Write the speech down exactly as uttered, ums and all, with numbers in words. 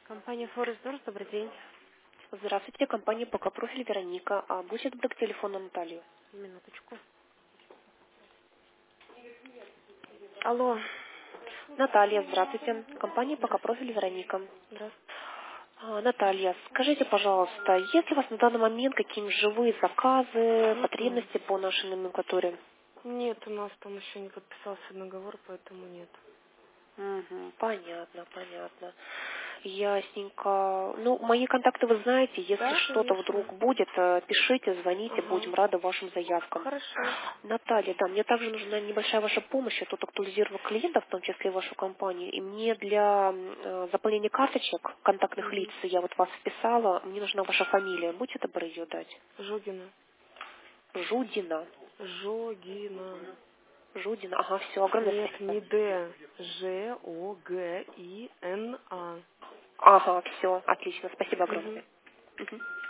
Компания Форест Дорс, добрый день. Здравствуйте, компания ПК Профиль Вероника. А будет добрый к телефону Наталью? Минуточку. Алло. Наталья, здравствуйте. Компания ПК Здравствуйте. Профиль Вероника. Здравствуйте. А, Наталья, скажите, пожалуйста, есть ли у вас на данный момент какие-нибудь живые заказы, М-м. потребности по нашей номенклатуре? Нет, у нас там еще не подписался договор, поэтому нет. Мгм, понятно, понятно. Ясненько. Ну, мои контакты вы знаете, если Да, что-то конечно. вдруг будет, э, пишите, звоните, будем Ага. рады вашим заявкам. Хорошо. Наталья, да, мне также нужна небольшая ваша помощь. Я тут актуализировала клиентов, в том числе и вашу компанию. И мне для э, заполнения карточек контактных лиц, Угу. я вот вас вписала, мне нужна ваша фамилия. Будьте добры ее дать. Жогина. Жудина. Жогина. Жудина. Ага, все, огромное Нет, спасибо. не Д. Ж, О, Г, И, Н, А. Ага, все, отлично, спасибо Угу. огромное. Мгм.